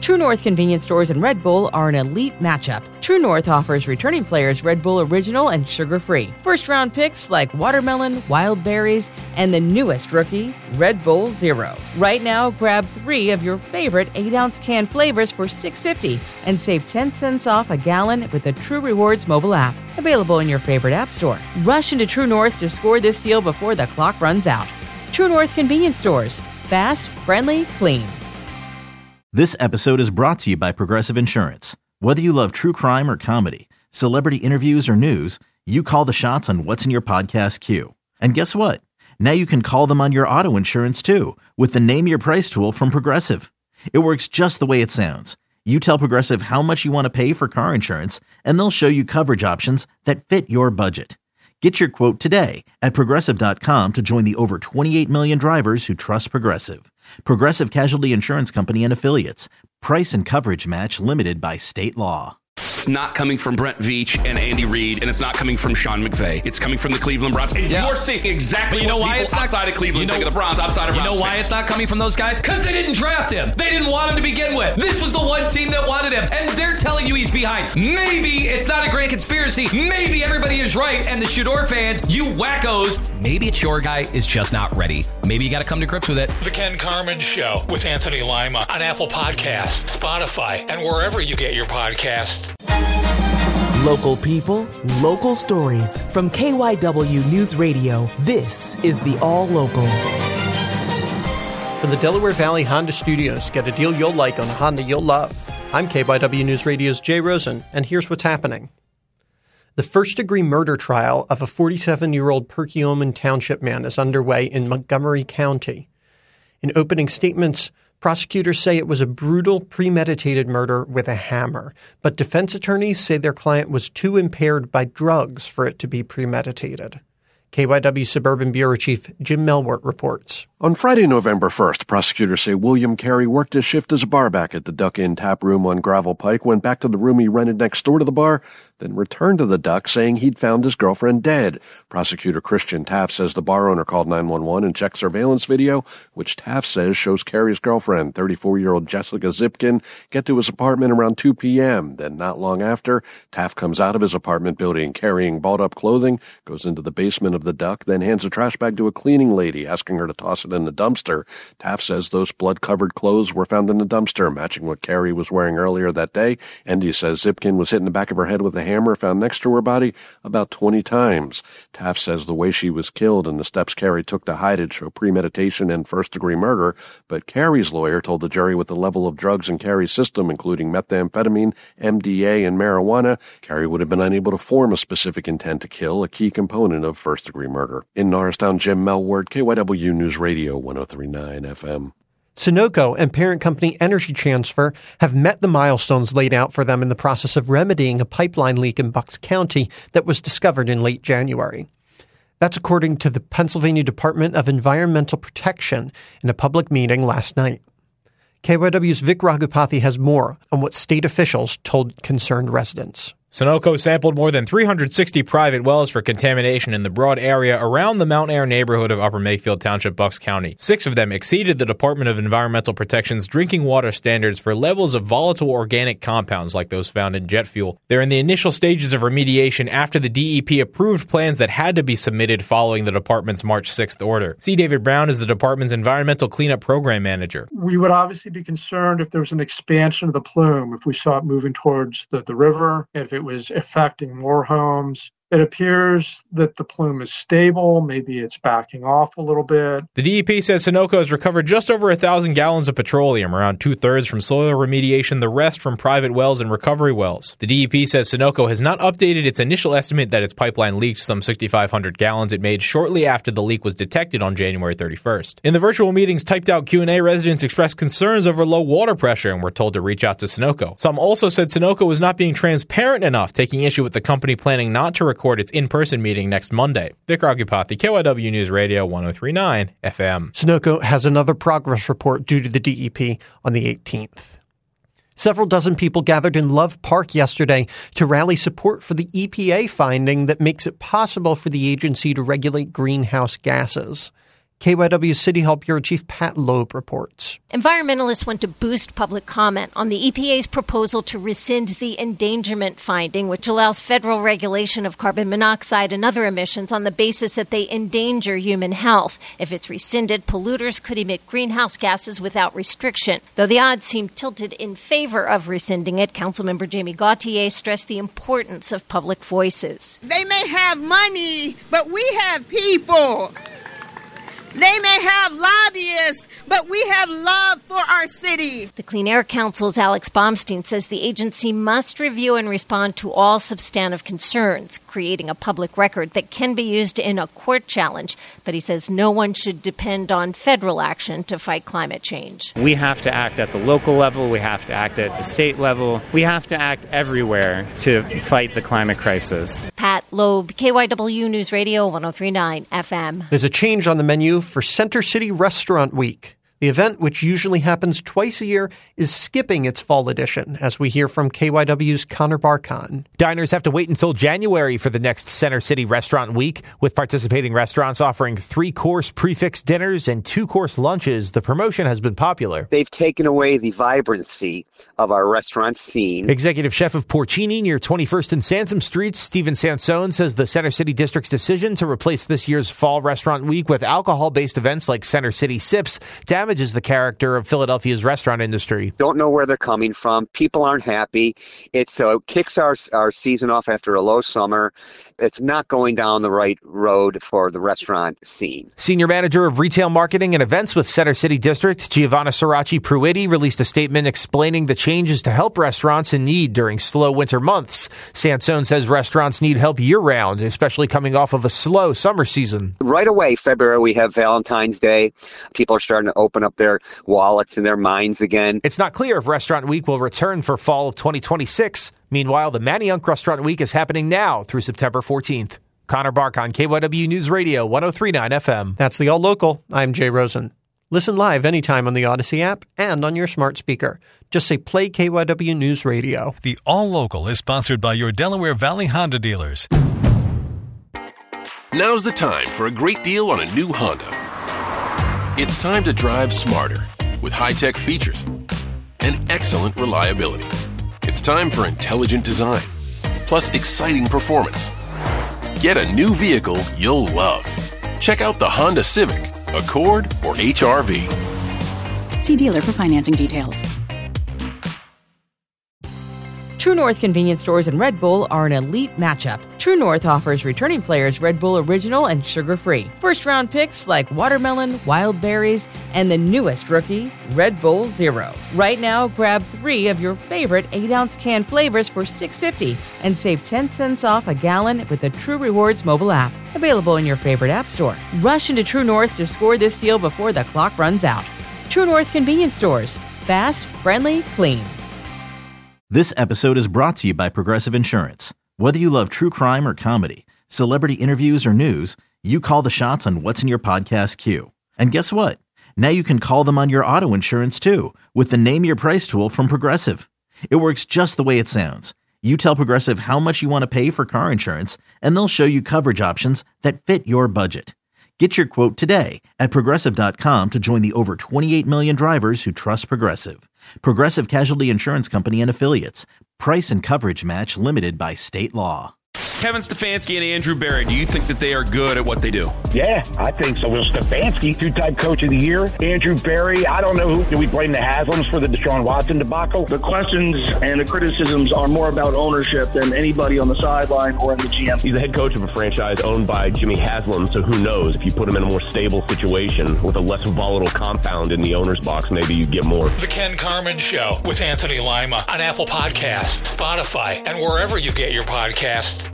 True North convenience stores and Red Bull are an elite matchup. True North offers returning players Red Bull Original and sugar-free. First-round picks like watermelon, wild berries, and the newest rookie, Red Bull Zero. Right now, grab 3 of your favorite 8-ounce can flavors for $6.50 and save 10 cents off a gallon with the True Rewards mobile app. Available in your favorite app store. Rush into True North to score this deal before the clock runs out. True North convenience stores. Fast, friendly, clean. This episode is brought to you by Progressive Insurance. Whether you love true crime or comedy, celebrity interviews or news, you call the shots on what's in your podcast queue. And guess what? Now you can call them on your auto insurance too with the Name Your Price tool from Progressive. It works just the way it sounds. You tell Progressive how much you want to pay for car insurance, and they'll show you coverage options that fit your budget. Get your quote today at Progressive.com to join the over 28 million drivers who trust Progressive. Progressive Casualty Insurance Company and Affiliates. Price and coverage match limited by state law. It's not coming from Brent Veach and Andy Reid, and it's not coming from Sean McVay. It's coming from the Cleveland Browns. And you're seeing exactly what people it's outside of Cleveland think of the Browns, outside of Browns. You know why it's not coming from those guys? Because they didn't draft him. They didn't want him to begin with. This was the one team that wanted him, and they're telling you he's behind. Maybe it's not a great conspiracy. Maybe everybody is right, and the Shador fans, you wackos, maybe it's your guy is just not ready. Maybe you got to come to grips with it. The Ken Carman Show with Anthony Lima on Apple Podcasts, Spotify, and wherever you get your podcasts. Local people, local stories. From KYW News Radio, this is the All Local. From the Delaware Valley Honda Studios, get a deal you'll like on a Honda you'll love. I'm KYW News Radio's Jay Rosen, and here's what's happening. The first-degree murder trial of a 47-year-old Perkiomen Township man is underway in Montgomery County. In opening statements, prosecutors say it was a brutal, premeditated murder with a hammer, but defense attorneys say their client was too impaired by drugs for it to be premeditated. KYW Suburban Bureau Chief Jim Melwart reports. On Friday, November 1st, prosecutors say William Carey worked his shift as a barback at the Duck Inn tap room on Gravel Pike, went back to the room he rented next door to the bar, then returned to the Duck saying he'd found his girlfriend dead. Prosecutor Christian Taft says the bar owner called 911 and checked surveillance video, which Taft says shows Carey's girlfriend, 34-year-old Jessica Zipkin, get to his apartment around 2 p.m. Then not long after, Taft comes out of his apartment building carrying balled-up clothing, goes into the basement of the Duck, then hands a trash bag to a cleaning lady, asking her to toss it in the dumpster. Taft says those blood-covered clothes were found in the dumpster, matching what Carey was wearing earlier that day, and he says Zipkin was hit in the back of her head with a hammer found next to her body about 20 times. Taft says the way she was killed and the steps Carey took to hide it show premeditation and first-degree murder, but Carey's lawyer told the jury with the level of drugs in Carey's system, including methamphetamine, MDA, and marijuana, Carey would have been unable to form a specific intent to kill, a key component of first-degree murder. In Norristown, Jim Melwart, KYW News Radio 103.9 FM. Sunoco and parent company Energy Transfer have met the milestones laid out for them in the process of remedying a pipeline leak in Bucks County that was discovered in late January. That's according to the Pennsylvania Department of Environmental Protection in a public meeting last night. KYW's Vic Raghupathy has more on what state officials told concerned residents. Sunoco sampled more than 360 private wells for contamination in the broad area around the Mount Ayr neighborhood of Upper Makefield Township, Bucks County. 6 of them exceeded the Department of Environmental Protection's drinking water standards for levels of volatile organic compounds like those found in jet fuel. They're in the initial stages of remediation after the DEP approved plans that had to be submitted following the department's March 6th order. C. David Brown is the department's Environmental Cleanup Program Manager. We would obviously be concerned if there was an expansion of the plume, if we saw it moving towards the river, if it was affecting more homes. It appears that the plume is stable. Maybe it's backing off a little bit. The DEP says Sunoco has recovered just over 1,000 gallons of petroleum, around 2/3 from soil remediation, the rest from private wells and recovery wells. The DEP says Sunoco has not updated its initial estimate that its pipeline leaked some 6,500 gallons it made shortly after the leak was detected on January 31st. In the virtual meeting's typed-out Q&A, residents expressed concerns over low water pressure and were told to reach out to Sunoco. Some also said Sunoco was not being transparent enough, taking issue with the company planning not to record its in-person meeting next Monday. Vic Raghupathy, KYW News Radio 103.9 FM. Sunoco has another progress report due to the DEP on the 18th. Several dozen people gathered in Love Park yesterday to rally support for the EPA finding that makes it possible for the agency to regulate greenhouse gases. KYW City Hall Bureau Chief Pat Loeb reports. Environmentalists want to boost public comment on the EPA's proposal to rescind the endangerment finding, which allows federal regulation of carbon monoxide and other emissions on the basis that they endanger human health. If it's rescinded, polluters could emit greenhouse gases without restriction. Though the odds seem tilted in favor of rescinding it, Councilmember Jamie Gauthier stressed the importance of public voices. They may have money, but we have people. They may have lobbyists, but we have love for our city. The Clean Air Council's Alex Baumstein says the agency must review and respond to all substantive concerns, creating a public record that can be used in a court challenge. But he says no one should depend on federal action to fight climate change. We have to act at the local level. We have to act at the state level. We have to act everywhere to fight the climate crisis. Pat Loeb, KYW News Radio 103.9 FM. There's a change on the menu for Center City Restaurant Week. The event, which usually happens twice a year, is skipping its fall edition, as we hear from KYW's Connor Barkon. Diners have to wait until January for the next Center City Restaurant Week. With participating restaurants offering 3-course prefix dinners and 2-course lunches, the promotion has been popular. They've taken away the vibrancy of our restaurant scene. Executive chef of Porcini near 21st and Sansom Streets, Stephen Sansone, says the Center City District's decision to replace this year's Fall Restaurant Week with alcohol-based events like Center City Sips damages the character of Philadelphia's restaurant industry. Don't know where they're coming from. People aren't happy. It kicks our season off after a low summer. It's not going down the right road for the restaurant scene. Senior Manager of Retail Marketing and Events with Center City District, Giovanna Sirachi Pruitti, released a statement explaining the changes to help restaurants in need during slow winter months. Sansone says restaurants need help year-round, especially coming off of a slow summer season. Right away, February, we have Valentine's Day. People are starting to open up their wallets and their minds again. It's not clear if Restaurant Week will return for fall of 2026. Meanwhile, the Manayunk Restaurant Week is happening now through September 14th. Connor Barkon, KYW News Radio 103.9 FM. That's the All Local. I'm Jay Rosen. Listen live anytime on the Odyssey app and on your smart speaker. Just say play KYW News Radio. The All Local is sponsored by your Delaware Valley Honda dealers. Now's the time for a great deal on a new Honda. It's time to drive smarter with high-tech features and excellent reliability. It's time for intelligent design, plus exciting performance. Get a new vehicle you'll love. Check out the Honda Civic, Accord, or HR-V. See dealer for financing details. True North convenience stores and Red Bull are an elite matchup. True North offers returning players Red Bull Original and sugar-free. First-round picks like watermelon, wild berries, and the newest rookie, Red Bull Zero. Right now, grab 3 of your favorite 8-ounce can flavors for $6.50 and save 10 cents off a gallon with the True Rewards mobile app. Available in your favorite app store. Rush into True North to score this deal before the clock runs out. True North convenience stores. Fast, friendly, clean. This episode is brought to you by Progressive Insurance. Whether you love true crime or comedy, celebrity interviews or news, you call the shots on what's in your podcast queue. And guess what? Now you can call them on your auto insurance too with the Name Your Price tool from Progressive. It works just the way it sounds. You tell Progressive how much you want to pay for car insurance, and they'll show you coverage options that fit your budget. Get your quote today at Progressive.com to join the over 28 million drivers who trust Progressive. Progressive Casualty Insurance Company and Affiliates. Price and coverage match limited by state law. Kevin Stefanski and Andrew Berry, do you think that they are good at what they do? Yeah, I think so. Will Stefanski, 2-time coach of the year. Andrew Berry, I don't know who. Do we blame the Haslams for the Deshaun Watson debacle? The questions and the criticisms are more about ownership than anybody on the sideline or in the GM. He's the head coach of a franchise owned by Jimmy Haslam, so who knows? If you put him in a more stable situation with a less volatile compound in the owner's box, maybe you get more. The Ken Carman Show with Anthony Lima on Apple Podcasts, Spotify, and wherever you get your podcasts.